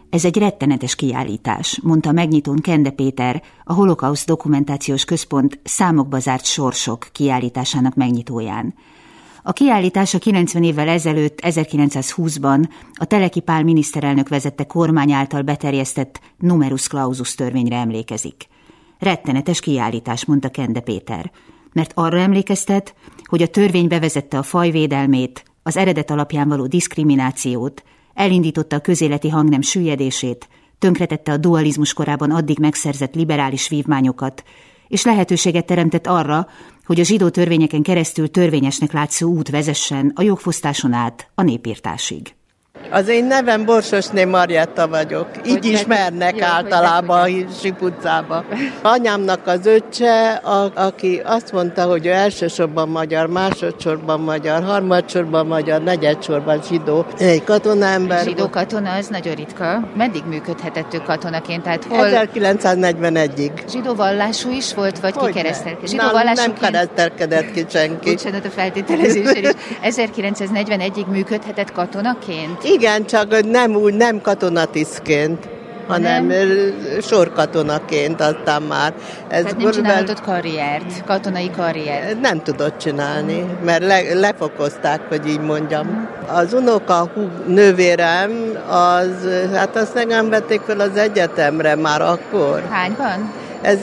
Ez egy rettenetes kiállítás, mondta megnyitón Kende Péter, a Holokauszt Dokumentációs Központ Számokba zárt sorsok kiállításának megnyitóján. A kiállítás a 90 évvel ezelőtt, 1920-ban a Teleki Pál miniszterelnök vezette kormány által beterjesztett numerus clausus törvényre emlékezik. Rettenetes kiállítás, mondta Kende Péter, mert arra emlékeztet, hogy a törvény bevezette a fajvédelmét, az eredet alapján való diszkriminációt, elindította a közéleti hangnem süllyedését, tönkretette a dualizmus korában addig megszerzett liberális vívmányokat, és lehetőséget teremtett arra, hogy a zsidó törvényeken keresztül törvényesnek látszó út vezessen a jogfosztáson át a népirtásig. Az én nevem Borsosné Marjetta vagyok. Így ismernek általában a Síp utcában. Anyámnak az öccse, aki azt mondta, hogy ő elsősorban magyar, másodszorban magyar, harmadsorban magyar, negyedsorban zsidó. Egy katonaember. Zsidó katona az nagyon ritka. Meddig működhetett ő katonaként? Tehát hol? 1941-ig. Zsidó vallású is volt, vagy ki keresztelkedett? Nem keresztelkedett ki senki. Bocsánat a feltételezésén is. 1941-ig működhetett katonaként? Igen, csak nem katonatisztként, hanem sorkatonaként aztán már. Tehát nem csinálhatott karriert, katonai karriert? Nem tudott csinálni, mert lefokozták, hogy így mondjam. Az unoka nővérem, azt nem vették fel az egyetemre már akkor. Hányban? Ez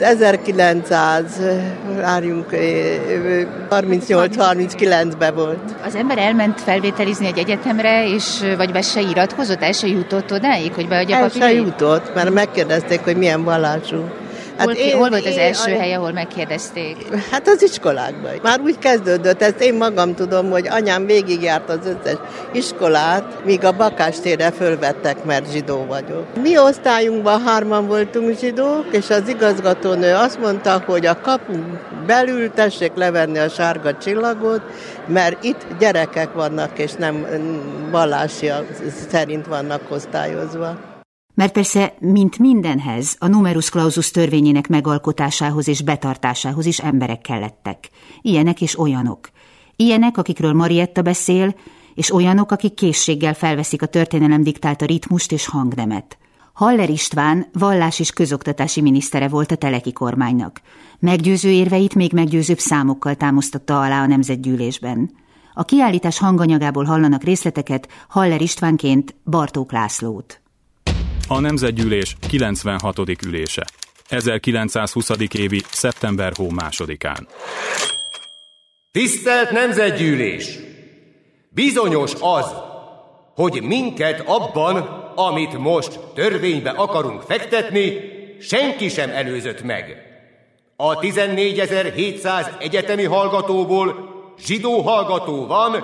1938-39-ben volt. Az ember elment felvételizni egy egyetemre, vagy be se iratkozott, el se jutott odáig, hogy beadja a papírjait? El se jutott, mert megkérdezték, hogy milyen vallású. Hol volt az első hely, ahol megkérdezték? Hát az iskolákban. Már úgy kezdődött, ezt én magam tudom, hogy anyám végigjárt az összes iskolát, míg a Bakástérre fölvettek, mert zsidó vagyok. Mi osztályunkban 3 voltunk zsidók, és az igazgatónő azt mondta, hogy a kapun belül tessék levenni a sárga csillagot, mert itt gyerekek vannak, és nem vallási szerint vannak osztályozva. Mert persze, mint mindenhez, a numerus clausus törvényének megalkotásához és betartásához is emberek kellettek. Ilyenek és olyanok. Ilyenek, akikről Marjetta beszél, és olyanok, akik készséggel felveszik a történelem diktálta ritmust és hangnemet. Haller István vallás- és közoktatási minisztere volt a Teleki kormánynak. Meggyőző érveit még meggyőzőbb számokkal támasztotta alá a Nemzetgyűlésben. A kiállítás hanganyagából hallanak részleteket Haller Istvánként Bartók Lászlót. A Nemzetgyűlés 96. ülése. 1920. évi szeptember hó 2-án. Tisztelt Nemzetgyűlés! Bizonyos az, hogy minket abban, amit most törvénybe akarunk fektetni, senki sem előzött meg. A 14.700 egyetemi hallgatóból zsidó hallgató van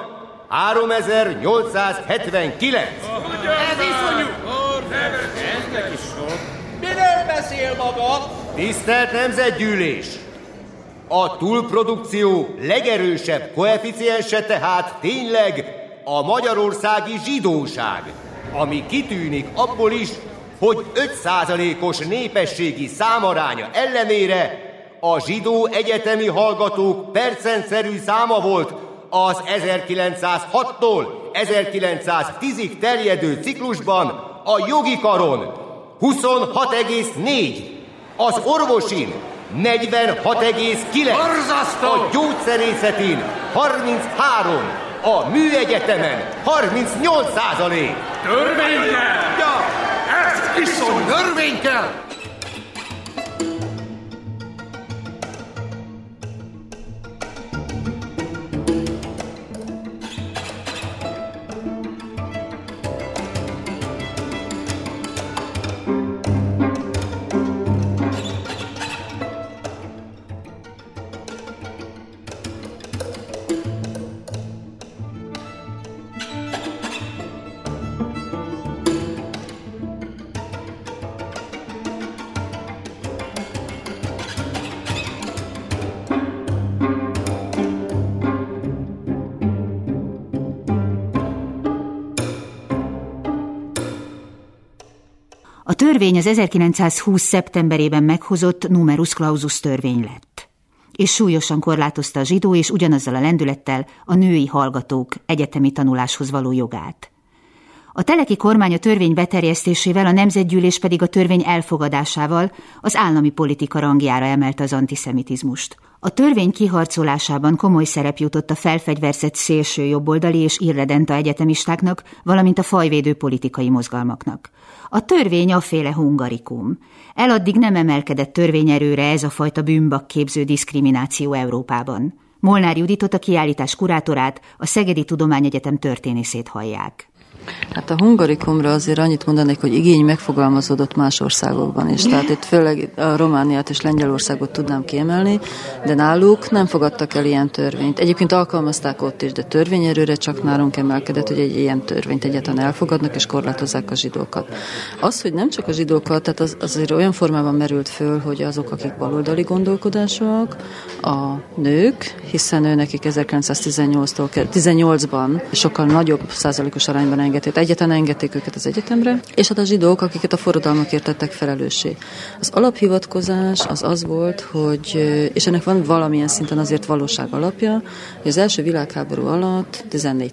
3879. Ez iszonyú! Ez neki sok. Miről beszél maga? Tisztelt Nemzetgyűlés! A túlprodukció legerősebb koeficiense tehát tényleg a magyarországi zsidóság, ami kitűnik abból is, hogy 5%-os népességi számaránya ellenére a zsidó egyetemi hallgatók percentszerű száma volt az 1906-tól 1910-ig terjedő ciklusban a jogi karon 26,4, az orvosin 46,9, a gyógyszerészetin 33, a műegyetemen 38%. Törvény kell! Ja! Ezt viszont törvény kell! A törvény az 1920. szeptemberében meghozott numerus clausus törvény lett, és súlyosan korlátozta a zsidó és ugyanazzal a lendülettel a női hallgatók egyetemi tanuláshoz való jogát. A teleki kormány a törvény beterjesztésével, a nemzetgyűlés pedig a törvény elfogadásával az állami politika rangjára emelte az antiszemitizmust. A törvény kiharcolásában komoly szerep jutott a felfegyverzett szélső jobboldali és irredenta egyetemistáknak, valamint a fajvédő politikai mozgalmaknak. A törvény afféle hungarikum. Eladdig nem emelkedett törvényerőre ez a fajta bűnbakképző diszkrimináció Európában. Molnár Juditot, a kiállítás kurátorát, a Szegedi Tudományegyetem történészét hallják. Hát a hungarikumra azért annyit mondanék, hogy igény megfogalmazódott más országokban is. Tehát itt főleg a Romániát és Lengyelországot tudnám kiemelni, de náluk nem fogadtak el ilyen törvényt. Egyébként alkalmazták ott is, de törvényerőre csak nálunk emelkedett, hogy egy ilyen törvényt egyáltalán elfogadnak és korlátozzák a zsidókat. Az, hogy nem csak a zsidókat, tehát az azért olyan formában merült föl, hogy azok, akik baloldali gondolkodásúak, a nők, hiszen ő nekik 1918-ban sokkal nagyobb százalékos arányban egyetlen engedték őket az egyetemre, és hát a zsidók, akiket a forradalmakért tettek felelőssé. Az alaphivatkozás az volt, hogy, és ennek van valamilyen szinten azért valóság alapja, hogy az első világháború alatt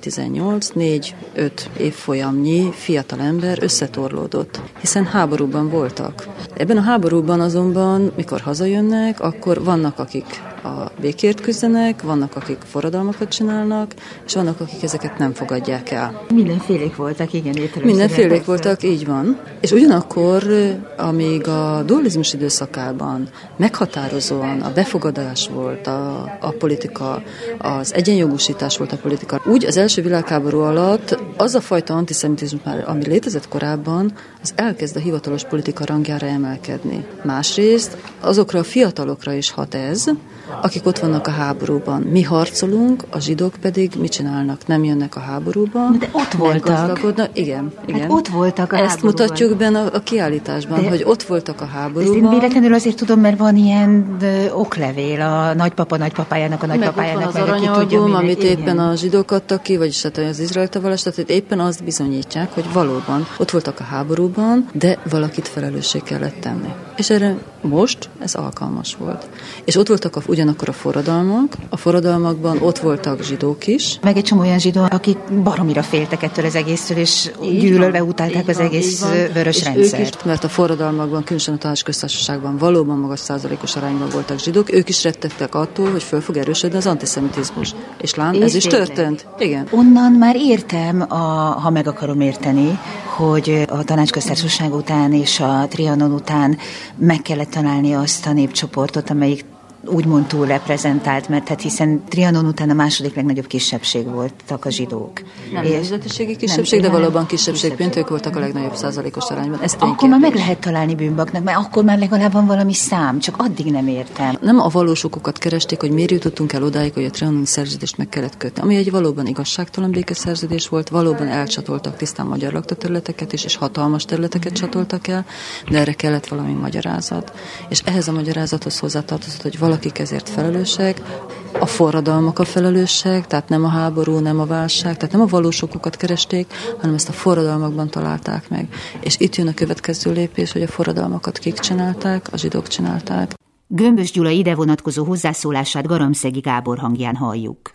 14-18, 4-5 évfolyamnyi fiatal ember összetorlódott, hiszen háborúban voltak. Ebben a háborúban azonban, mikor hazajönnek, akkor vannak, akik a békért küzdenek, vannak, akik forradalmakat csinálnak, és vannak, akik ezeket nem fogadják el. Mindenfélék voltak, igen, értelem. Mindenfélék voltak, így van. És ugyanakkor, amíg a dualizmus időszakában meghatározóan a befogadás volt a politika, az egyenjogúsítás volt a politika, úgy az első világháború alatt az a fajta antiszemitizmus már, ami létezett korábban, az elkezd a hivatalos politika rangjára emelkedni. Másrészt azokra a fiatalokra is hat ez, akik ott vannak a háborúban. Mi harcolunk, a zsidók pedig mit csinálnak? Nem jönnek a háborúba. De ott voltak. Igen. Hát ott voltak a Ezt háborúban. mutatjuk benne a kiállításban, hogy ott voltak a háborúban. Ezt én véletlenül azért tudom, mert van ilyen oklevél a nagypapájának, a nagypapájának. Meg ott van az aranyalbum, amit éppen a zsidók adtak ki, vagyis hát az izraelita vallás, tehát éppen azt bizonyítják, hogy valóban ott voltak a háborúban, de valakit felelőssé kellett tenni. És erre most ez alkalmas volt. És ott voltak ugyanakkor a forradalmakban ott voltak zsidók is. Meg egy csomó olyan zsidó, akik baromira féltek ettől az egésztől, és gyűlölve utálták az egész vörös rendszert. Ők is, mert a forradalmakban, különösen a Tanácsköztársaságban valóban magas százalékos arányban voltak zsidók, ők is rettegtek attól, hogy föl fog erősödni az antiszemitizmus. És lám, ez is történt. Igen. Onnan már értem, ha meg akarom érteni, hogy a Tanácsköztársaság után és a Trianon után meg kellett találni azt a népcsoportot, amelyik úgymond túl reprezentált, mert hát hiszen Trianon után a második legnagyobb kisebbség voltak a zsidók. Nem nemzetiségi kisebbség, de valóban kisebbségként ők voltak a legnagyobb százalékos arányban. Akkor már meg lehet találni bűnbaknak, mert akkor már legalább van valami szám, csak addig nem értem. Nem a valós okokat keresték, hogy miért jutottunk el odáig, hogy a trianoni szerződést meg kellett kötni. Ami egy valóban igazságtalan békeszerződés volt, valóban elcsatoltak tisztán magyar laktaterületeket is, és hatalmas területeket csatoltak el, de erre kellett valami magyarázat. És ehhez a magyarázathoz hozzátartozott, hogy valakik ezért felelősek, a forradalmak a felelősek, tehát nem a háború, nem a válság, tehát nem a valós okokat keresték, hanem ezt a forradalmakban találták meg. És itt jön a következő lépés, hogy a forradalmakat kik csinálták, a zsidók csinálták. Gömbös Gyula ide vonatkozó hozzászólását Garamszegi Gábor hangján halljuk.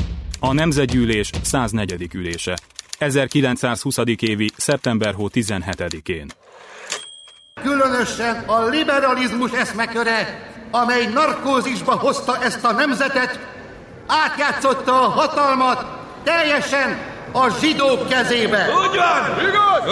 A Nemzetgyűlés 104. ülése. 1920. évi szeptember 17-én. Különösen a liberalizmus eszmeköre, amely narkózisba hozta ezt a nemzetet, átjátszotta a hatalmat teljesen a zsidók kezébe. Úgy van! Igaz!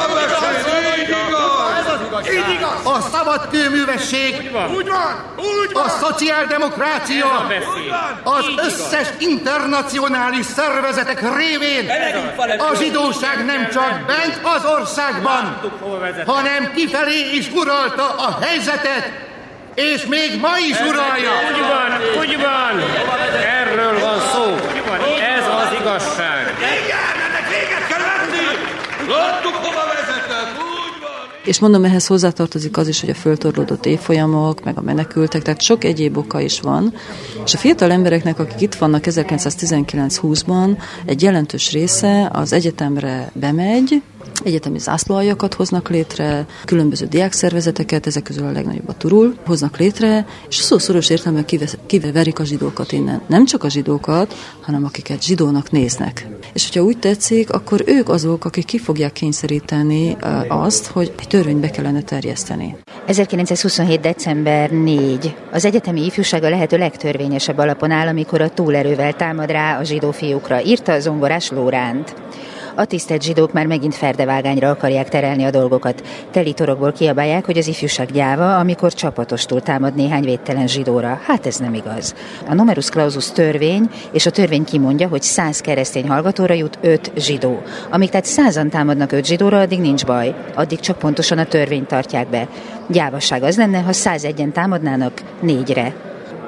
Így igaz! A szabadkőművesség, Úgy van! a szociáldemokrácia, az összes internacionális szervezetek révén a zsidóság nem csak bent az országban, hanem kifelé is uralta a helyzetet, és még ma is uralja. Úgy van, erről van szó. Ez az igazság. Igen, ennek véget kell vetni! Láttuk, hova vezetett, úgy van! És mondom, ehhez hozzátartozik az is, hogy a föltorlódott évfolyamok, meg a menekültek, tehát sok egyéb oka is van. És a fiatal embereknek, akik itt vannak 1919-20-ban, egy jelentős része az egyetemre bemegy, egyetemi zászlóaljakat hoznak létre, különböző diákszervezeteket, ezek közül a legnagyobb a Turul, hoznak létre, és szószoros értelemben kiverik a zsidókat innen. Nem csak a zsidókat, hanem akiket zsidónak néznek. És hogyha úgy tetszik, akkor ők azok, akik ki fogják kényszeríteni azt, hogy egy törvényt be kellene terjeszteni. 1927. december 4. Az egyetemi ifjúság a lehető legtörvényesebb alapon áll, amikor a túlerővel támad rá a zsidó fiúkra, írta a zongorás Lóránt. A tisztelt zsidók már megint ferdevágányra akarják terelni a dolgokat. Teli torokból kiabálják, hogy az ifjúság gyáva, amikor csapatostul támad néhány védtelen zsidóra. Hát ez nem igaz. A numerus clausus törvény, és a törvény kimondja, hogy 100 keresztény hallgatóra jut 5 zsidó. Amíg tehát 100-an támadnak 5 zsidóra, addig nincs baj. Addig csak pontosan a törvényt tartják be. Gyávasság az lenne, ha 101-en támadnának 4-re.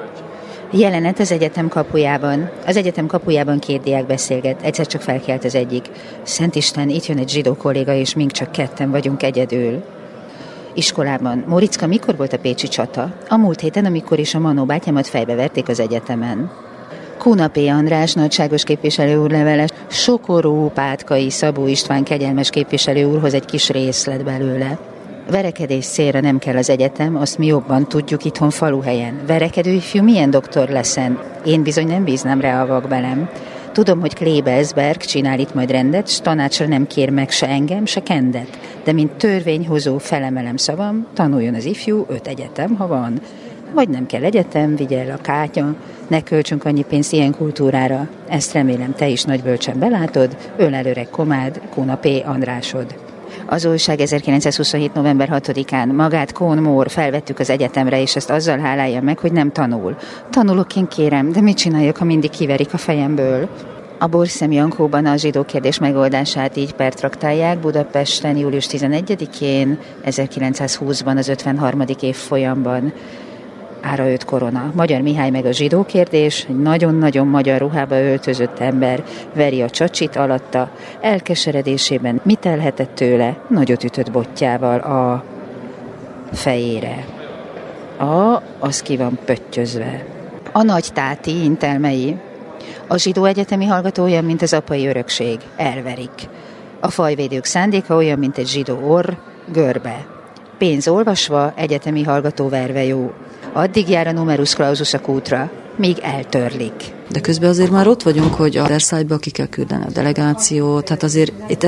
Jelenet az egyetem kapujában. Az egyetem kapujában 2 diák beszélget. Egyszer csak felkelt az egyik. Szentisten, itt jön egy zsidó kolléga, és mink csak 2 vagyunk egyedül. Iskolában. Móriczka, mikor volt a pécsi csata? A múlt héten, amikor is a Manó bátyámat fejbeverték az egyetemen. Kuna P. András, nagyságos képviselő úr leveles, Sokorú Pátkai Szabó István kegyelmes képviselő úrhoz egy kis részlet belőle. Verekedés célra nem kell az egyetem, azt mi jobban tudjuk itthon faluhelyen. Verekedő ifjú milyen doktor leszen? Én bizony nem bíznám rá a vakbelem. Tudom, hogy Klebersberg csinál itt majd rendet, s tanácsra nem kér meg se engem, se Kendet. De mint törvényhozó felemelem szavam, tanuljon az ifjú 5 egyetem, ha van. Vagy nem kell egyetem, vigye el a kátya, ne költsünk annyi pénzt ilyen kultúrára. Ezt remélem te is nagy bölcsen belátod, ölelőreg komád, Kuna P. Andrásod. Az újság 1927. november 6-án magát Kohn Mór felvettük az egyetemre, és ezt azzal hálálja meg, hogy nem tanul. Tanulok én kérem, de mit csináljak, ha mindig kiverik a fejemből? A Borszem Jankóban a zsidó kérdés megoldását így pertraktálják Budapesten július 11-én, 1920-ban az 53. évfolyamban. Ára 5 korona. Magyar Mihály meg a zsidó kérdés, egy nagyon-nagyon magyar ruhába öltözött ember veri a csacsit alatta, elkeseredésében mit elhetett tőle, nagyot ütött bottyával a fejére. Az ki van pöttyözve. A nagytáti intelmei. A zsidó egyetemi hallgató olyan, mint az apai örökség, elverik. A fajvédők szándéka olyan, mint egy zsidó orr, görbe. Pénz olvasva, egyetemi hallgató verve jó. Addig jár a numerus clausus a kútra, míg eltörlik. De közben azért már ott vagyunk, hogy a Versailles-ba ki kell küldeni a delegációt, tehát azért itt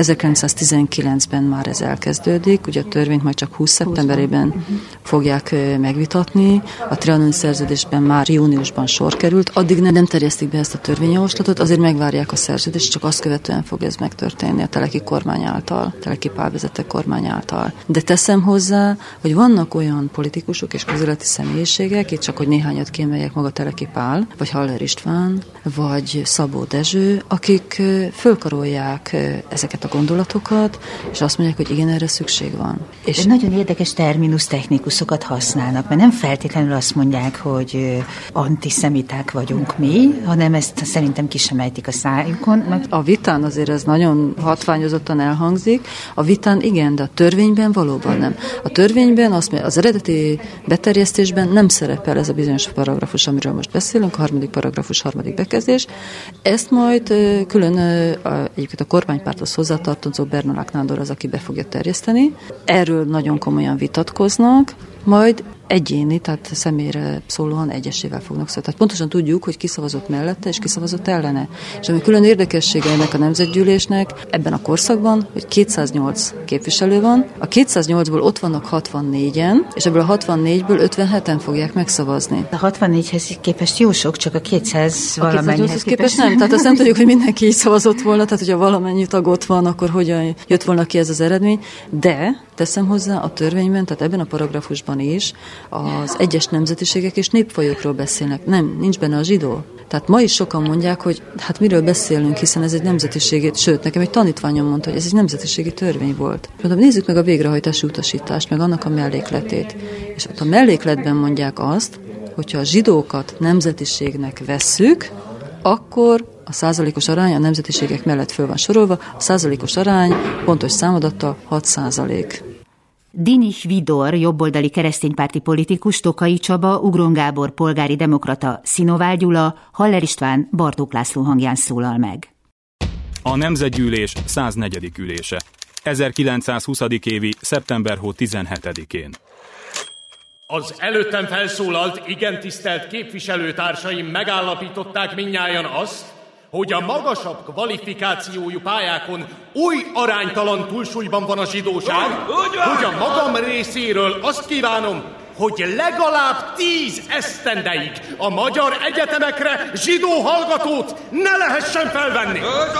1919-ben már ez elkezdődik, ugye a törvényt majd csak 20 szeptemberében fogják megvitatni, a trianoni szerződésben már júniusban sor került, addig nem terjesztik be ezt a törvényjavaslatot, azért megvárják a szerződést, csak azt követően fog ez megtörténni a Teleki kormány által, Teleki Pál vezette kormány által. De teszem hozzá, hogy vannak olyan politikusok és közéleti személyiségek, itt csak hogy néhányat kiemeljek, maga Teleki Pál, vagy Haller István, vagy Szabó Dezső, akik fölkarolják ezeket a gondolatokat, és azt mondják, hogy igen, erre szükség van. És nagyon érdekes terminus technikusokat használnak, mert nem feltétlenül azt mondják, hogy antiszemiták vagyunk mi, hanem ezt szerintem ki sem ejtik a szájukon. A vitán azért ez nagyon hatványozottan elhangzik. A vitán igen, de a törvényben valóban nem. A törvényben az eredeti beterjesztésben nem szerepel ez a bizonyos paragrafus, amiről most beszélünk, a 3. paragrafus 3. bekezdés. Ezt majd külön egyébként a kormánypárthoz hozzátartozó Bernalák Nándor az, aki be fogja terjeszteni. Erről nagyon komolyan vitatkoznak, majd egyéni, tehát személyre szólóan egyesével fognak szólni. Tehát pontosan tudjuk, hogy ki szavazott mellette és ki szavazott ellene. És ami külön érdekessége ennek a nemzetgyűlésnek ebben a korszakban, hogy 208 képviselő van, a 208-ból ott vannak 64-en, és ebből a 64-ből 57-en fogják megszavazni. A 64-hez képest jó sok, csak a 200 valamennyihez képest nem. Tehát azt nem tudjuk, hogy mindenki így szavazott volna, tehát hogyha valamennyi tag ott van, akkor hogyan jött volna ki ez az eredmény. De teszem hozzá a törvényben, tehát ebben a paragrafusban is az egyes nemzetiségek és népfajokról beszélnek. Nem, nincs benne a zsidó. Tehát ma is sokan mondják, hogy hát miről beszélünk, hiszen ez egy nemzetiségi, sőt, nekem egy tanítványom mondta, hogy ez egy nemzetiségi törvény volt. Mondom, nézzük meg a végrehajtási utasítást, meg annak a mellékletét. És ott a mellékletben mondják azt, hogyha a zsidókat nemzetiségnek vesszük, akkor a százalékos arány a nemzetiségek mellett föl van sorolva, a százalékos arány pontos számadattal 6%. Dinich Vidor, jobboldali kereszténypárti politikus, Tokai Csaba, Ugron Gábor, polgári demokrata, Szinovál Gyula, Haller István, Bartók László hangján szólal meg. A Nemzetgyűlés 104. ülése. 1920. évi szeptember 17-én. Az előttem felszólalt, igen tisztelt képviselőtársaim megállapították mindnyájan azt, hogy a magasabb kvalifikációjú pályákon oly aránytalan túlsúlyban van a zsidóság, hogy a magam részéről azt kívánom, hogy legalább 10 esztendeig a magyar egyetemekre zsidó hallgatót ne lehessen felvenni.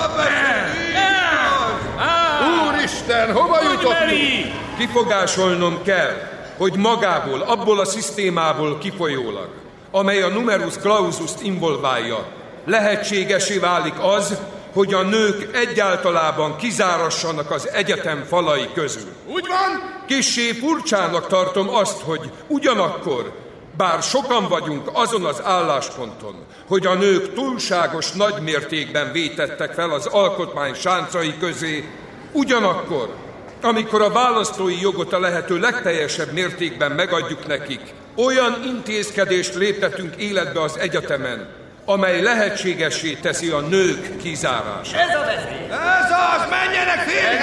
Úristen, hova jutottunk? Kifogásolnom kell, hogy magából, abból a szisztémából kifolyólag, amely a numerus clausust involválja, lehetségesé válik az, hogy a nők egyáltalában kizárassanak az egyetem falai közül. Úgy van? Kissé furcsának tartom azt, hogy ugyanakkor, bár sokan vagyunk azon az állásponton, hogy a nők túlságos nagymértékben vétettek fel az alkotmány sáncai közé, ugyanakkor, amikor a választói jogot a lehető legteljesebb mértékben megadjuk nekik, olyan intézkedést léptetünk életbe az egyetemen, amely lehetségessé teszi a nők kizárását. Ez a veszély! Ez az! Menjenek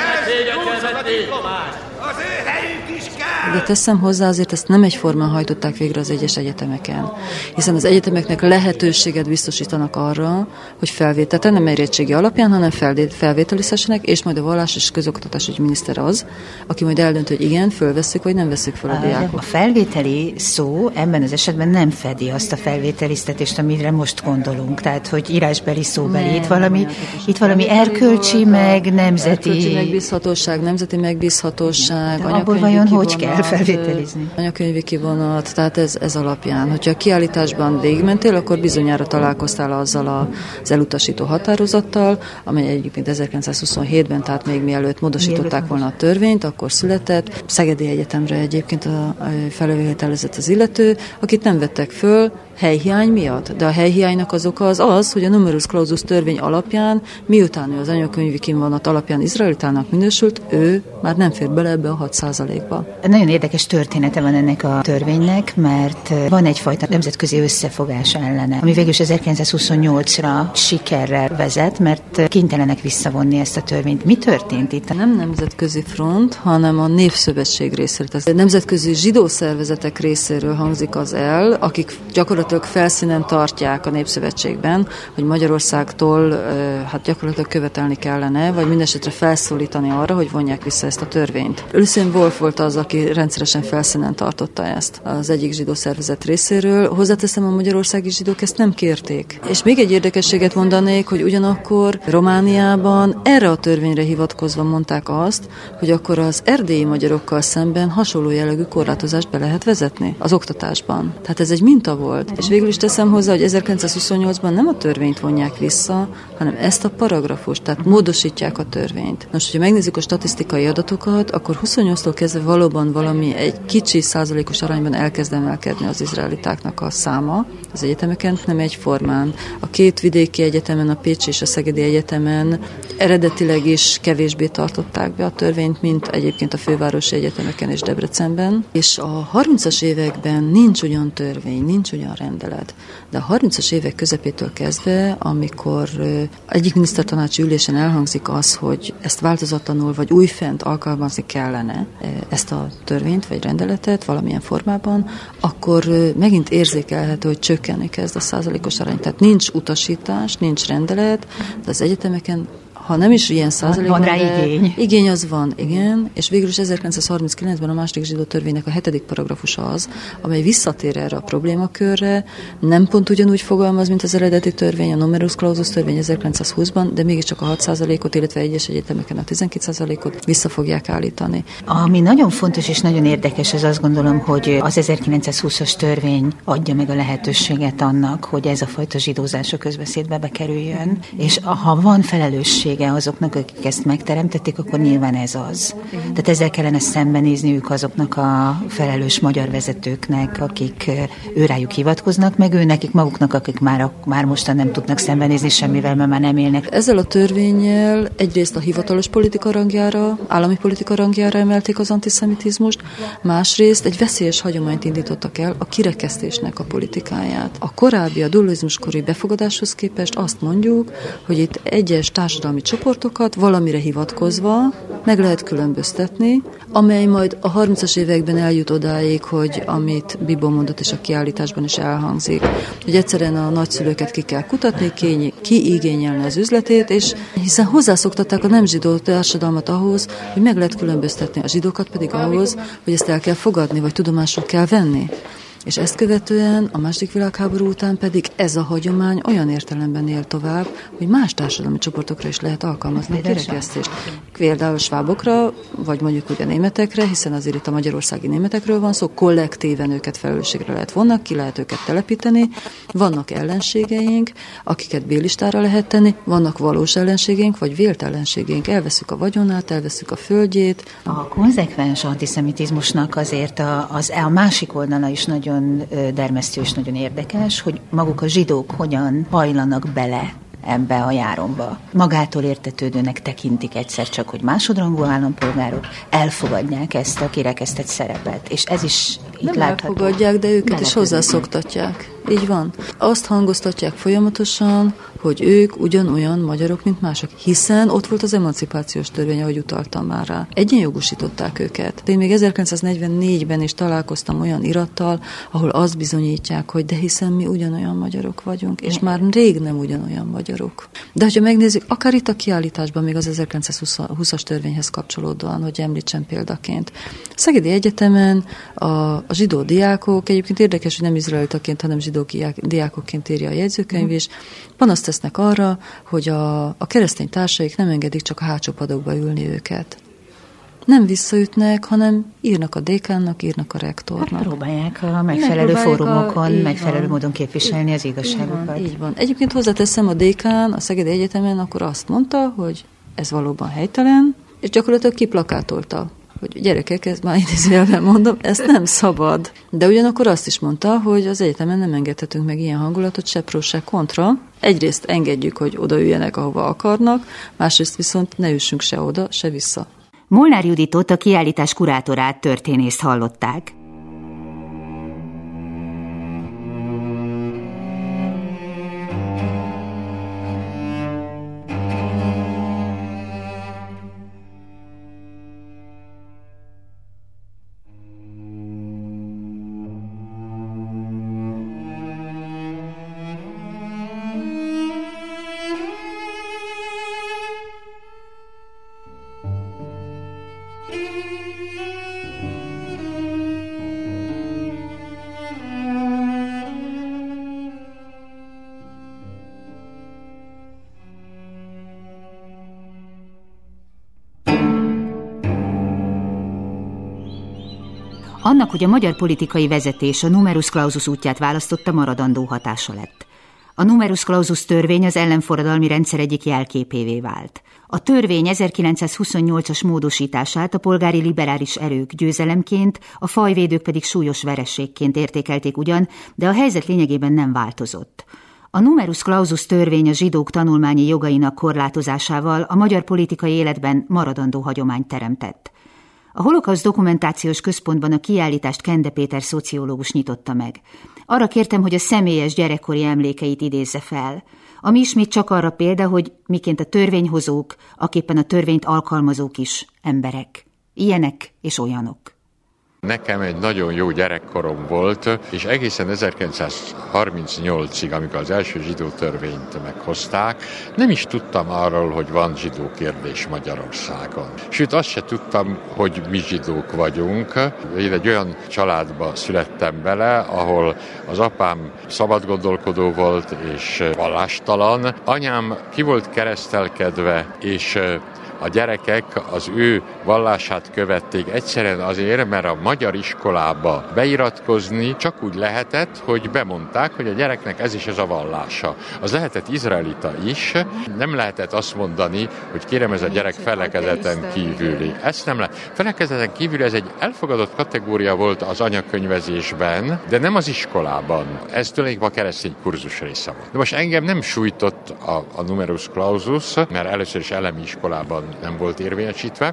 férjhez! Az ő helyük is kell! De teszem hozzá, azért ezt nem egyformán hajtották végre az egyes egyetemeken. Hiszen az egyetemeknek lehetőséget biztosítanak arra, hogy felvételen, nem érettségi alapján, hanem felvételizhessenek, és majd a vallás és közoktatásügyi miniszter az, aki majd eldönt, hogy igen, fölvesszük, vagy nem vesszük fel a diákot. A felvételi szó ebben az esetben nem fedi azt a felvételiztetést, amire most gondolunk. Tehát, hogy írásbeli, szóbeli, itt valami erkölcsi, meg nemzeti... Erkölcsi megbízhatóság, nemzeti megbízhatóság, abból vajon hogy kell felvételizni? Anyakönyvi kivonat, tehát ez alapján. Hogyha a kiállításban végigmentél, akkor bizonyára találkoztál azzal az elutasító határozattal, amely egyébként 1927-ben, tehát még mielőtt módosították volna a törvényt, akkor született. Szegedi Egyetemre egyébként felvételezett az illető, akit nem vettek föl helyhiány miatt. De a helyhiánynak az oka az, hogy a numerus clausus törvény alapján, miután ő az anyakönyvi kivonat alapján izraelitának minősült, ő már nem fér bele ebbe a 6%-ba. Nagyon érdekes története van ennek a törvénynek, mert van egyfajta nemzetközi összefogás ellene, ami végül 1928-ra sikerrel vezet, mert kénytelenek visszavonni ezt a törvényt. Mi történt itt? Nem nemzetközi front, hanem a Népszövetség részéről. Tehát a nemzetközi zsidó szervezetek részéről hangzik az el, akik gyakorlatilag felszínen tartják a Népszövetségben, hogy Magyarországtól gyakorlatilag követelni kellene, vagy mindesetre felszólítani arra, hogy vonják vissza ezt a törvényt. Lucien Wolf volt az, aki rendszeresen felszínen tartotta ezt az egyik zsidó szervezet részéről. Hozzáteszem, a magyarországi zsidók ezt nem kérték. És még egy érdekességet mondanék, hogy ugyanakkor Romániában erre a törvényre hivatkozva mondták azt, hogy akkor az erdélyi magyarokkal szemben hasonló jellegű korlátozást be lehet vezetni az oktatásban. Tehát ez egy minta volt. És végül is teszem hozzá, hogy 1928-ban nem a törvényt vonják vissza, hanem ezt a paragrafust, tehát módosítják a törvényt. Most, hogyha megnézzük a statisztikai adatokat, akkor 28-tól kezdve valóban valami egy kicsi százalékos arányban elkezd emelkedni az izraelitáknak a száma az egyetemeken, nem egyformán. A két vidéki egyetemen, a Pécsi és a Szegedi Egyetemen eredetileg is kevésbé tartották be a törvényt, mint egyébként a fővárosi egyetemeken és Debrecenben. És a 30-as években nincs olyan törvény, nincs olyan rendelet. De a 30-as évek közepétől kezdve, amikor egyik minisztertanácsi ülésen elhangzik az, hogy ezt változatlanul vagy újfent alkalmazni kellene ezt a törvényt vagy rendeletet valamilyen formában, akkor megint érzékelhető, hogy csökkenni kezd a százalékos arány. Tehát nincs utasítás, nincs rendelet, de az egyetemeken, ha nem is ilyen százalékban, van rá igény. Igény az van, igen, és végül is 1939-ben a második zsidó törvénynek a 7. paragrafusa az, amely visszatér erre a problémakörre, nem pont ugyanúgy fogalmaz, mint az eredeti törvény, a numerus clausus törvény 1920-ban, de mégiscsak a 6%-ot, illetve egyes egyetemeken a 12%-ot vissza fogják állítani. Ami nagyon fontos és nagyon érdekes, az azt gondolom, hogy az 1920-as törvény adja meg a lehetőséget annak, hogy ez a fajta zsidózás a közbeszédbe bekerüljön, és ha van felelősség azoknak, akik ezt megteremtették, akkor nyilván ez az. Tehát ezzel kellene szembenézniük azoknak a felelős magyar vezetőknek, akik őrájuk hivatkoznak, meg nekik maguknak, akik már mostan nem tudnak szembenézni semmivel, mert már nem élnek. Ezzel a törvénnyel egyrészt a hivatalos politika rangjára, állami politika rangjára emelték az antiszemitizmust, másrészt egy veszélyes hagyományt indítottak el, a kirekesztésnek a politikáját. A korábbi, a dualizmuskori befogadáshoz képest azt mondjuk, hogy itt egyes társadalmi csoportokat valamire hivatkozva meg lehet különböztetni, amely majd a 30-as években eljut odáig, hogy amit Bibó mondott és a kiállításban is elhangzik, hogy egyszerűen a nagyszülőket ki kell kutatni, ki igényelne az üzletét, és hiszen hozzászoktatták a nem zsidó társadalmat ahhoz, hogy meg lehet különböztetni, a zsidókat pedig ahhoz, hogy ezt el kell fogadni, vagy tudomásul kell venni. És ezt követően a második világháború után pedig ez a hagyomány olyan értelemben él tovább, hogy más társadalmi csoportokra is lehet alkalmazni a kirekesztést. Például svábokra, vagy mondjuk úgy a németekre, hiszen azért itt a magyarországi németekről van szó, kollektíven őket felelősségre lehet vonni, ki lehet őket telepíteni. Vannak ellenségeink, akiket B-listára lehet tenni, vannak valós ellenségeink, vagy vélt ellenségeink. Elveszük a vagyonát, elveszük a földjét. A konzekvens antiszemitizmusnak azért a másik oldala is nagyon dermesztő és nagyon érdekes, hogy maguk a zsidók hogyan hajlanak bele ebbe a járomba. Magától értetődőnek tekintik egyszer csak, hogy másodrangú állampolgárok, elfogadják ezt a kirekesztett szerepet. És ez is itt nem elfogadják, de őket is hozzászoktatják. Így van. Azt hangoztatják folyamatosan, hogy ők ugyanolyan magyarok, mint mások, hiszen ott volt az emancipációs törvény, ahogy utaltam már rá. Egyenjogosították őket. Én még 1944-ben is találkoztam olyan irattal, ahol azt bizonyítják, hogy de hiszen mi ugyanolyan magyarok vagyunk, és már rég nem ugyanolyan magyarok. De hogyha megnézzük, akár itt a kiállításban, még az 1920-as törvényhez kapcsolódóan, hogy említsem példaként. A Szegedi Egyetemen a zsidó diákok, egyébként érdekes, hogy nem izraelitaként, hanem zsidó diákokként írja a jegyzőkönyv is, panaszt tesznek arra, hogy a keresztény társaik nem engedik csak a hátsó padokba ülni őket. Nem visszaütnek, hanem írnak a dékánnak, írnak a rektornak. Hát próbálják a megfelelő fórumokon, megfelelő módon képviselni az igazságokat. Így van. Egyébként hozzáteszem, a dékán a Szegedi Egyetemen akkor azt mondta, hogy ez valóban helytelen, és gyakorlatilag kiplakátolta, hogy gyerekek, ezt már idézőjelben mondom, ezt nem szabad. De ugyanakkor azt is mondta, hogy az egyetemen nem engedhetünk meg ilyen hangulatot, se pró, se kontra. Egyrészt engedjük, hogy odaüljenek, ahova akarnak, másrészt viszont ne üssünk se oda, se vissza. Molnár Juditot, a kiállítás kurátorát, történészt hallották. Annak, hogy a magyar politikai vezetés a numerus clausus útját választotta, maradandó hatása lett. A numerus clausus törvény az ellenforradalmi rendszer egyik jelképévé vált. A törvény 1928-as módosítását a polgári liberális erők győzelemként, a fajvédők pedig súlyos vereségként értékelték ugyan, de a helyzet lényegében nem változott. A numerus clausus törvény a zsidók tanulmányi jogainak korlátozásával a magyar politikai életben maradandó hagyományt teremtett. A Holokauszt Dokumentációs Központban a kiállítást Kende Péter szociológus nyitotta meg. Arra kértem, hogy a személyes gyerekkori emlékeit idézze fel, ami ismét csak arra példa, hogy miként a törvényhozók, aképpen a törvényt alkalmazók is emberek. Ilyenek és olyanok. Nekem egy nagyon jó gyerekkorom volt, és egészen 1938-ig, amikor az első zsidó törvényt meghozták, nem is tudtam arról, hogy van zsidó kérdés Magyarországon. Sőt, azt se tudtam, hogy mi zsidók vagyunk. Én egy olyan családba születtem bele, ahol az apám szabadgondolkodó volt és vallástalan. Anyám ki volt keresztelkedve, és a gyerekek az ő vallását követték egyszerűen azért, mert a magyar iskolába beiratkozni csak úgy lehetett, hogy bemondták, hogy a gyereknek ez is ez a vallása. Az lehetett izraelita is, nem lehetett azt mondani, hogy kérem, ez a gyerek felekezeten kívüli. Ezt nem lehet. Felekezeten kívüli, ez egy elfogadott kategória volt az anyakönyvezésben, de nem az iskolában. Ez tulajdonképpen a keresztény kurzus része volt. De most engem nem sújtott a numerus clausus, mert először is elemi iskolában nem volt érvényesítve. Én a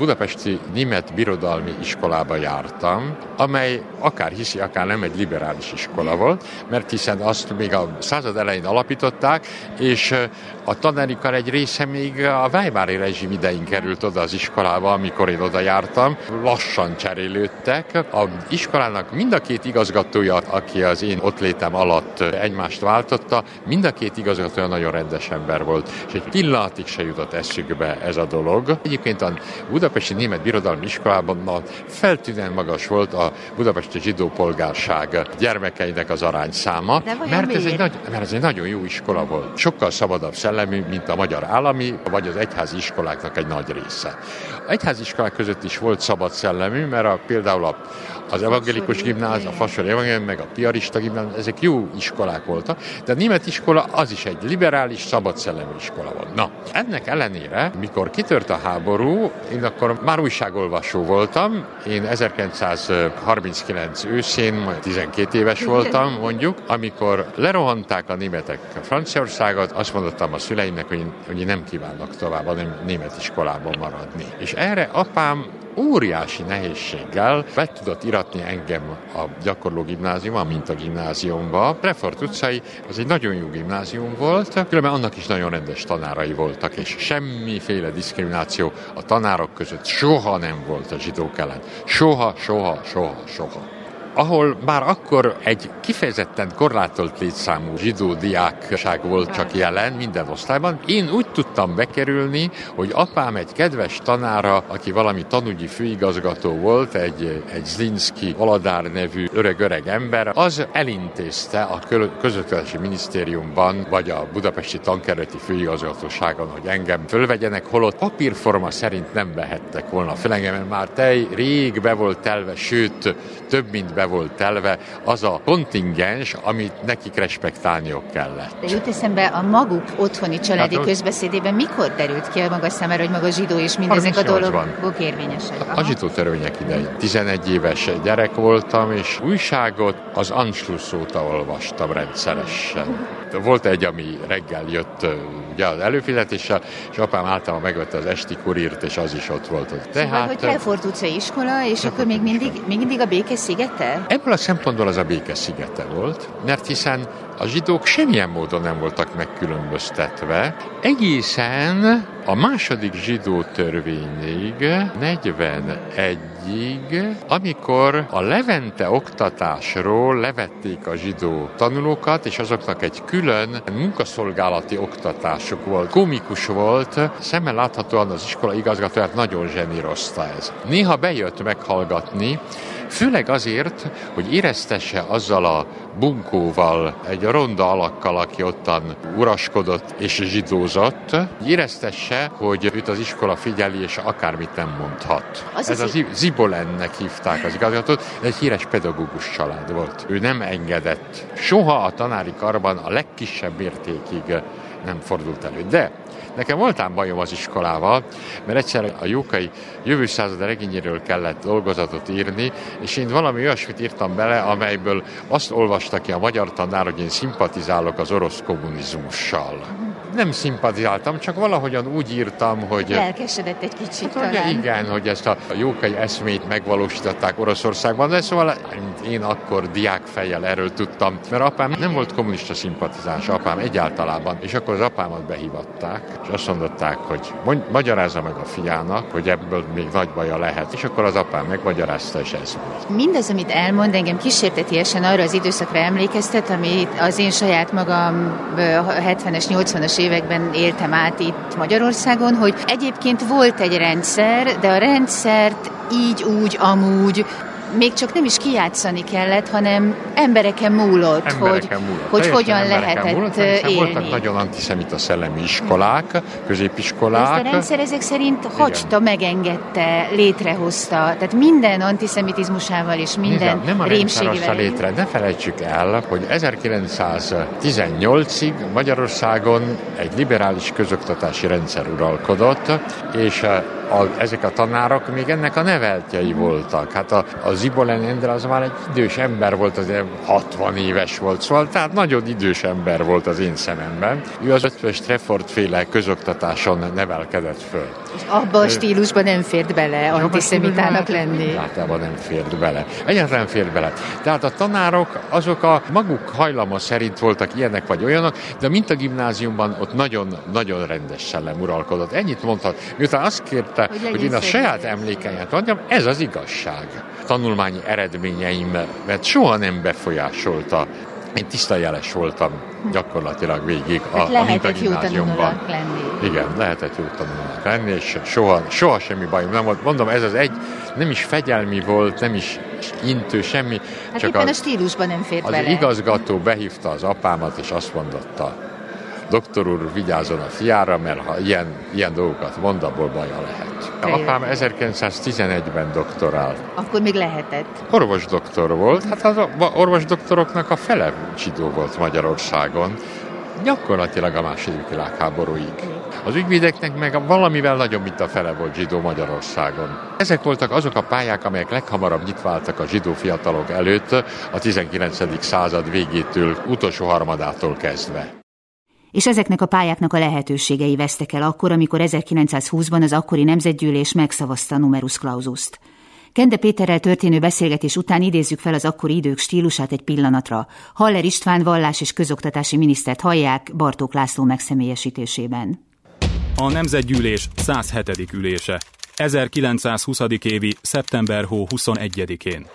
budapesti német birodalmi iskolába jártam, amely akár hiszi, akár nem egy liberális iskola volt, mert hiszen azt még a század elején alapították, és a tanárikar egy része még a Weimari rezsim idején került oda az iskolába, amikor én oda jártam. Lassan cserélődtek. Az iskolának mind a két igazgatója, aki az én ott létem alatt egymást váltotta, mind a két igazgatója nagyon rendes ember volt, és egy pillanatig se jutott eszükbe ez a dolog. Egyébként a budapesti német birodalmi iskolában feltűnően magas volt a budapesti zsidó polgárság gyermekeinek az arányszáma, mert ez egy nagyon jó iskola volt. Sokkal szabadabb szellemű, mint a magyar állami, vagy az egyházi iskoláknak egy nagy része. Az egyházi iskolák között is volt szabad szellemű, mert például az evangélikus gimnázium, a Fasori evangélium, meg a piarista gimnázium, ezek jó iskolák voltak, de a német iskola az is egy liberális, szabad szellemű iskola volt. Na, ennek ellenére, mikor kitört a háború, én akkor már újságolvasó voltam, én 1939 őszén, majd 12 éves voltam, mondjuk, amikor lerohanták a németek Franciaországot, azt mondottam a szüleimnek, hogy nem kívánnak tovább a német iskolában maradni. És erre apám óriási nehézséggel be tudott iratni engem a gyakorló gimnáziumba, a mintagimnáziumba. Refort utcai, az egy nagyon jó gimnázium volt, különben annak is nagyon rendes tanárai voltak, és semmiféle diszkrimináció a tanárok között soha nem volt a zsidók ellen. Soha. Ahol már akkor egy kifejezetten korlátolt létszámú zsidó diákság volt csak jelen minden osztályban. Én úgy tudtam bekerülni, hogy apám egy kedves tanára, aki valami tanügyi főigazgató volt, egy Zlinszky Valadár nevű öreg ember, az elintézte a közoktatási minisztériumban, vagy a budapesti tankerületi főigazgatóságon, hogy engem fölvegyenek, holott papírforma szerint nem vehettek volna fel engem, mert már rég be volt telve, sőt, több mint be volt telve az a kontingens, amit nekik respektálniuk kellett. De jut eszembe, a maguk otthoni családi közbeszédében mikor derült ki a maga számára, hogy maga zsidó és mindezek a dolgok érvényesek? A zsidó törvények idején. 11 éves gyerek voltam, és újságot az Anschluss óta olvastam rendszeresen. Volt egy, ami reggel jött ugye az előfizetéssel, és apám általában megvette az esti kurírt, és az is ott volt. Szóval, hogy Refort utcai iskola, és akkor még mindig a Béke-szigete? Ebből a szempontból az a Béke-szigete volt, mert hiszen a zsidók semmilyen módon nem voltak megkülönböztetve, egészen a második zsidó törvényig, 41-ig, amikor a Levente oktatásról levették a zsidó tanulókat, és azoknak egy külön munkaszolgálati oktatásuk volt. Komikus volt, szemmel láthatóan az iskola igazgatóját nagyon zsenírozta ez. Néha bejött meghallgatni, főleg azért, hogy éreztesse azzal a bunkóval, egy ronda alakkal, aki ottan uraskodott és zsidózott, éreztesse, hogy őt az iskola figyeli, és akármit nem mondhat. Ez az Zibolennek hívták az igazgatót, egy híres pedagógus család volt. Ő nem engedett. Soha a tanári karban a legkisebb mértékig nem fordult elő. De nekem voltám bajom az iskolával, mert egyszer a Jókai jövő század regényéről kellett dolgozatot írni, és én valami olyasmit írtam bele, amelyből azt olvasta ki a magyar tanár, hogy én szimpatizálok az orosz kommunizmussal. Nem szimpatizáltam, csak valahogyan úgy írtam, hogy... Lelkesedett egy kicsit talán. Igen, hogy ezt a Jókai eszmét megvalósították Oroszországban, de szóval én akkor diákfejjel erről tudtam, mert apám nem volt kommunista szimpatizáns, apám egyáltalában, és akkor az apámat behívatták, és azt mondották, hogy magyarázza meg a fiának, hogy ebből még nagy baja lehet, és akkor az apám megmagyarázta, és ez volt. Mindaz, amit elmond, engem kísértetiesen arra az időszakra emlékeztet, amit az én saját magam 70-es, 80-as években éltem át itt Magyarországon, hogy egyébként volt egy rendszer, de a rendszert így, úgy, amúgy még csak nem is kijátszani kellett, hanem embereken múlott, hogy hogyan lehetett élni. Voltak nagyon antiszemita szellemi iskolák, középiskolák. Ezt a rendszer ezek szerint hagyta, megengedte, létrehozta, tehát minden antiszemitizmusával és minden rémségével. Nem a létre. Ne felejtsük el, hogy 1918-ig Magyarországon egy liberális közoktatási rendszer uralkodott, és ezek a tanárok még ennek a neveltjei voltak. Hát a Zibolen Endre az már egy idős ember volt, az 60 éves volt, szóval tehát nagyon idős ember volt az én szememben. Ő az Eötvös Treffort-féle közoktatáson nevelkedett föl. És abba a stílusban nem fért bele antiszemitának lenni? Általában nem fért bele. Egyáltalán fért bele. Tehát a tanárok azok a maguk hajlama szerint voltak ilyenek vagy olyanok, de mint a gimnáziumban ott nagyon rendes szellem uralkodott. Ennyit mondhat. Miután azt kérte, hogy én a saját emlékeimet mondjam, ez az igazság. Tanulmányi eredményeimet soha nem befolyásolta. Én tiszta jeles voltam gyakorlatilag végig a mintagimnáziumban. Igen, lehetett jó tanulónak lenni, és soha semmi bajom nem volt. Mondom, ez az egy nem is fegyelmi volt, nem is intő, semmi. Hát csak éppen a stílusban nem fért bele. Az igazgató behívta az apámat, és azt mondotta: doktor úr, vigyázzon a fiára, mert ha ilyen dolgokat mond, abból baja lehet. Apám 1911-ben doktorált. Akkor még lehetett. Orvosdoktor volt, hát az orvosdoktoroknak a fele zsidó volt Magyarországon, gyakorlatilag a második világháborúig. Az ügyvédeknek meg valamivel nagyobb, mint a fele volt zsidó Magyarországon. Ezek voltak azok a pályák, amelyek leghamarabb nyitva álltak a zsidó fiatalok előtt a 19. század végétől, utolsó harmadától kezdve. És ezeknek a pályáknak a lehetőségei vesztek el akkor, amikor 1920-ban az akkori nemzetgyűlés megszavazta a numerus clausust. Kende Péterrel történő beszélgetés után idézzük fel az akkori idők stílusát egy pillanatra. Haller István vallás- és közoktatási minisztert hallják Bartók László megszemélyesítésében. A Nemzetgyűlés 107. ülése. 1920. évi szeptember hó 21-én.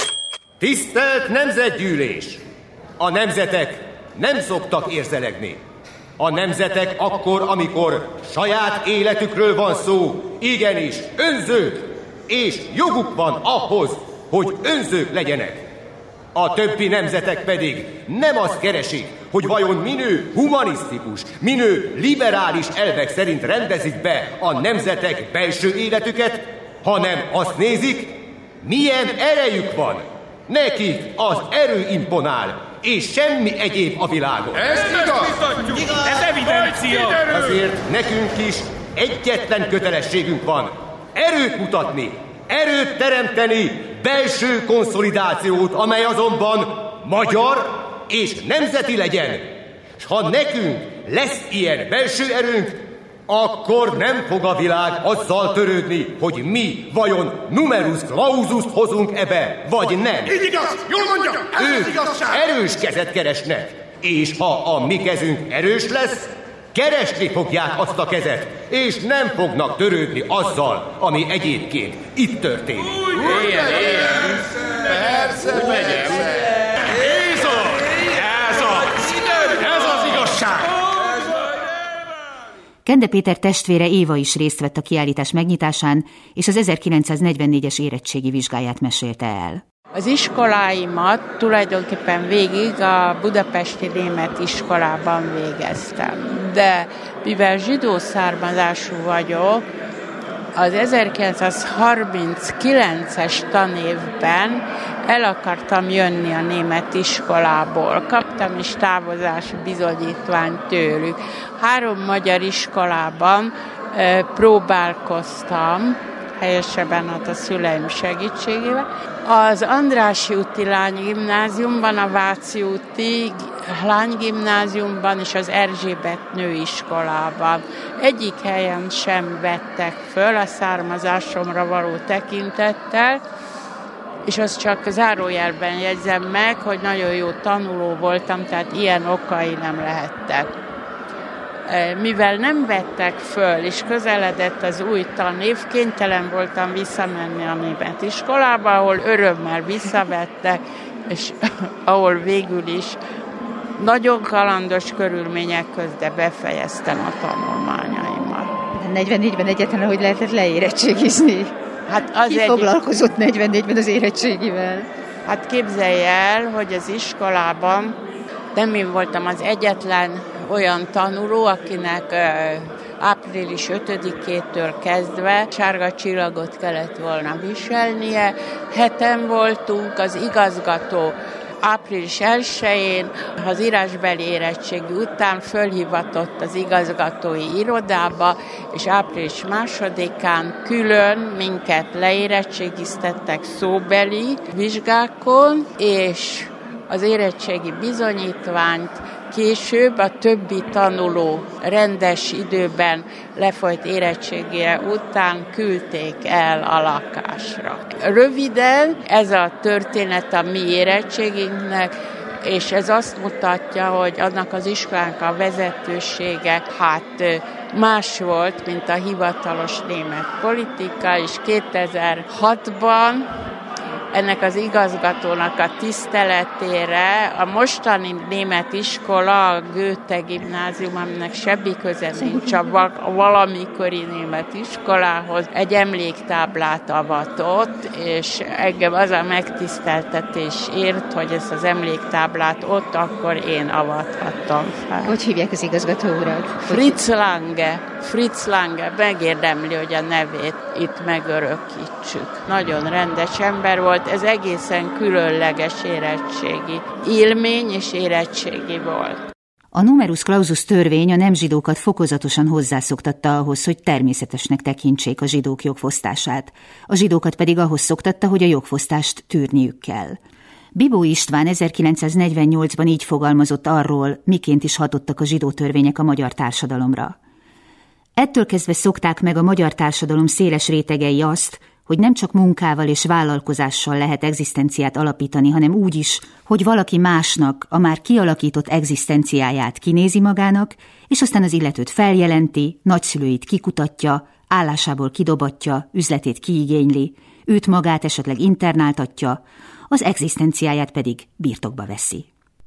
Tisztelt Nemzetgyűlés! A nemzetek nem szoktak érzelegni. A nemzetek akkor, amikor saját életükről van szó, igenis önzők, és joguk van ahhoz, hogy önzők legyenek. A többi nemzetek pedig nem azt keresik, hogy vajon minő humanisztikus, minő liberális elvek szerint rendezik be a nemzetek belső életüket, hanem azt nézik, milyen erejük van. Nekik az erő imponál, és semmi egyéb a világon. Ez igaz! Ez evidencia! Azért nekünk is egyetlen kötelességünk van. Erőt mutatni, erőt teremteni, belső konszolidációt, amely azonban magyar és nemzeti legyen. És ha nekünk lesz ilyen belső erőnk, akkor nem fog a világ azzal törődni, hogy mi vajon numerus clausust hozunk ebbe, vagy nem. Így igaz, jól mondja, ez az igazság. Erős kezet keresnek, és ha a mi kezünk erős lesz, keresni fogják azt a kezet, és nem fognak törődni azzal, ami egyébként itt történik. Persze. Ez az igazság! Kende Péter testvére Éva is részt vett a kiállítás megnyitásán, és az 1944-es érettségi vizsgáját mesélte el. Az iskoláimat tulajdonképpen végig a budapesti német iskolában végeztem. De mivel zsidó származású vagyok, az 1939-es tanévben el akartam jönni a német iskolából. Kaptam is távozási bizonyítványt tőlük. 3 magyar iskolában próbálkoztam, helyesebben a szüleim segítségével. Az Andrássy úti lánygimnáziumban, a Váci úti lánygimnáziumban és az Erzsébet nőiskolában. Egyik helyen sem vettek föl a származásomra való tekintettel, és azt csak zárójelben jegyzem meg, hogy nagyon jó tanuló voltam, tehát ilyen okai nem lehettek. Mivel nem vettek föl, és közeledett az új tanév, kénytelen voltam visszamenni a német iskolába, ahol örömmel visszavettek, és ahol végül is nagyon kalandos körülmények közben befejeztem a tanulmányaimat. 44-ben egyetlen, hogy lehetett leérettségizni? Hát az Ki foglalkozott 44-ben az érettségivel? Hát képzelj el, hogy az iskolában nem én voltam az egyetlen olyan tanuló, akinek április 5-től kezdve sárga csillagot kellett volna viselnie. 7-en voltunk, az igazgató április 1-én az írásbeli érettségi után fölhivatott az igazgatói irodába, és április 2-án külön minket leérettségiztettek szóbeli vizsgákon, és az érettségi bizonyítványt később a többi tanuló rendes időben lefolyt érettségére után küldték el a lakásra. Röviden ez a történet a mi érettségünknek, és ez azt mutatja, hogy annak az iskolának a vezetősége más volt, mint a hivatalos német politika, és 2006-ban ennek az igazgatónak a tiszteletére a mostani német iskola, a Goethe gimnázium, aminek semmi köze nincs a valamikori német iskolához, egy emléktáblát avatott, és engem az a megtiszteltetés ért, hogy ezt az emléktáblát ott akkor én avathattam fel. Hogy hívják az igazgató urat? Fritz Lange, megérdemli, hogy a nevét itt megörökítsük. Nagyon rendes ember volt, ez egészen különleges érettségi élmény és érettségi volt. A numerus clausus törvény a nem zsidókat fokozatosan hozzászoktatta ahhoz, hogy természetesnek tekintsék a zsidók jogfosztását. A zsidókat pedig ahhoz szoktatta, hogy a jogfosztást tűrniük kell. Bibó István 1948-ban így fogalmazott arról, miként is hatottak a zsidó törvények a magyar társadalomra. Ettől kezdve szokták meg a magyar társadalom széles rétegei azt, hogy nem csak munkával és vállalkozással lehet egzisztenciát alapítani, hanem úgy is, hogy valaki másnak a már kialakított egzisztenciáját kinézi magának, és aztán az illetőt feljelenti, nagyszülőit kikutatja, állásából kidobatja, üzletét kiigényli, őt magát esetleg internáltatja, az egzisztenciáját pedig birtokba veszi.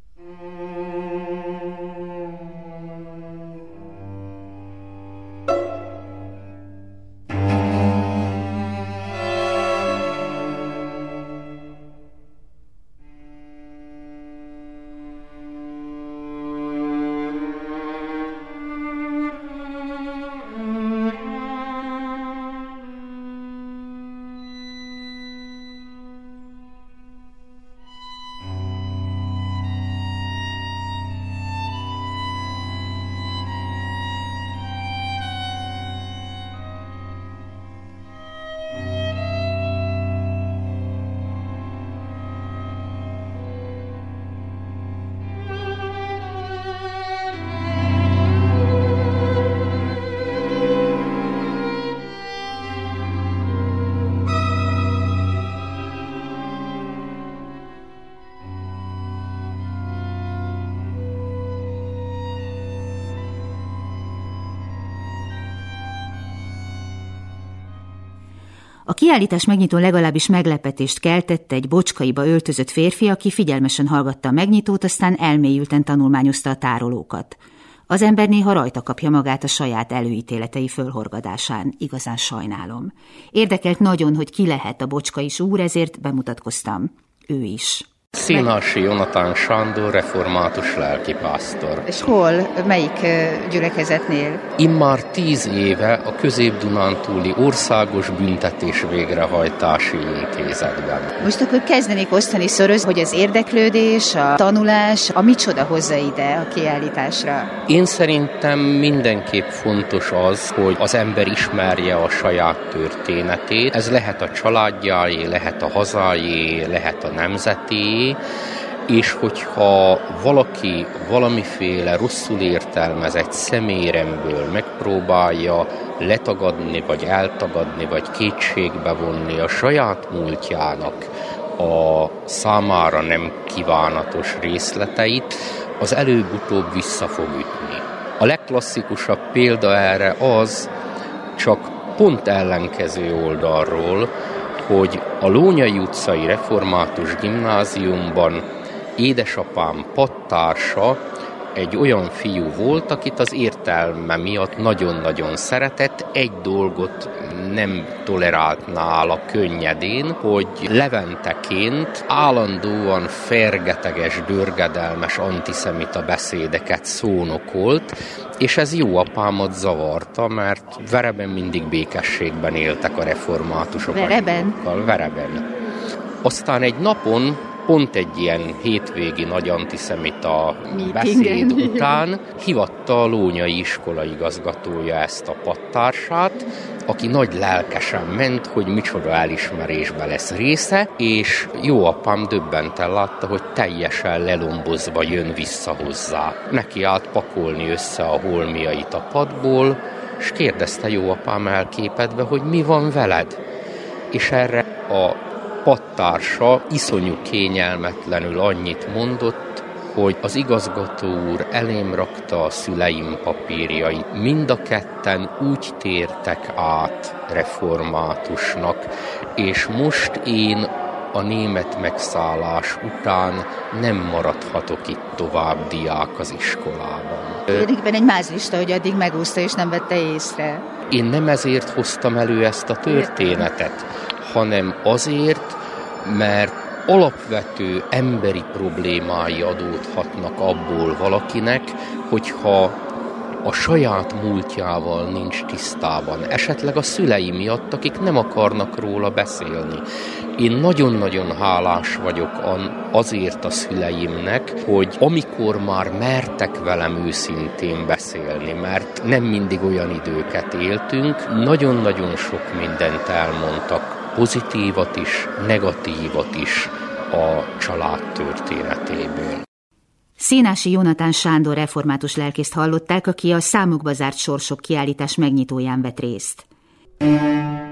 A kiállítás megnyitón legalábbis meglepetést keltett egy bocskaiba öltözött férfi, aki figyelmesen hallgatta a megnyitót, aztán elmélyülten tanulmányozta a tárolókat. Az ember néha rajta kapja magát a saját előítéletei fölhorgadásán, igazán sajnálom. Érdekelt nagyon, hogy ki lehet a bocskais úr, ezért bemutatkoztam. Ő is. Színhasi Jonatán Sándor, református lelkipásztor. És hol? Melyik gyülekezetnél? Immár 10 éve a Közép-Dunántúli Országos Büntetés Végrehajtási Intézetben. Most akkor kezdenék osztani szoroz, hogy az érdeklődés, a tanulás, a micsoda hozza ide a kiállításra? Én szerintem mindenképp fontos az, hogy az ember ismerje a saját történetét. Ez lehet a családjáé, lehet a hazájé, lehet a nemzeté, és hogyha valaki valamiféle rosszul értelmezett szeméremből megpróbálja letagadni, vagy eltagadni, vagy kétségbe vonni a saját múltjának a számára nem kívánatos részleteit, az előbb-utóbb vissza fog ütni. A legklasszikusabb példa erre az, csak pont ellenkező oldalról, hogy a Lónyai utcai református gimnáziumban édesapám pattársa egy olyan fiú volt, akit az értelme miatt nagyon-nagyon szeretett. Egy dolgot nem tolerált nála könnyedén, hogy leventeként állandóan fergeteges, dörgedelmes antiszemita beszédeket szónokolt, és ez jó apámat zavarta, mert Vereben mindig békességben éltek a reformátusok. Vereben? Vereben. Aztán egy napon pont egy ilyen hétvégi nagy antiszemita beszéd után hívatta a Lónyai iskola igazgatója ezt a padtársát, aki nagy lelkesen ment, hogy micsoda elismerésbe lesz része, és jó apám döbbenten látta, hogy teljesen lelombozva jön vissza hozzá. Neki állt pakolni össze a holmiait a padból, és kérdezte jó apám elképedve, hogy mi van veled. És erre a padtársa iszonyú kényelmetlenül annyit mondott, hogy az igazgató úr elém rakta a szüleim papírjait. Mind a ketten úgy tértek át reformátusnak, és most én a német megszállás után nem maradhatok itt tovább diák az iskolában. Egyébként egy mázlista, hogy addig megúszta és nem vette észre. Én nem ezért hoztam elő ezt a történetet, hanem azért, mert alapvető emberi problémái adódhatnak abból valakinek, hogyha a saját múltjával nincs tisztában, esetleg a szülei miatt, akik nem akarnak róla beszélni. Én nagyon-nagyon hálás vagyok azért a szüleimnek, hogy amikor már mertek velem őszintén beszélni, mert nem mindig olyan időket éltünk, nagyon-nagyon sok mindent elmondtak, pozitívat is, negatívat is a család történetéből. Szénási Jónatán Sándor református lelkészt hallották, aki a Számokba zárt sorsok kiállítás megnyitóján vett részt.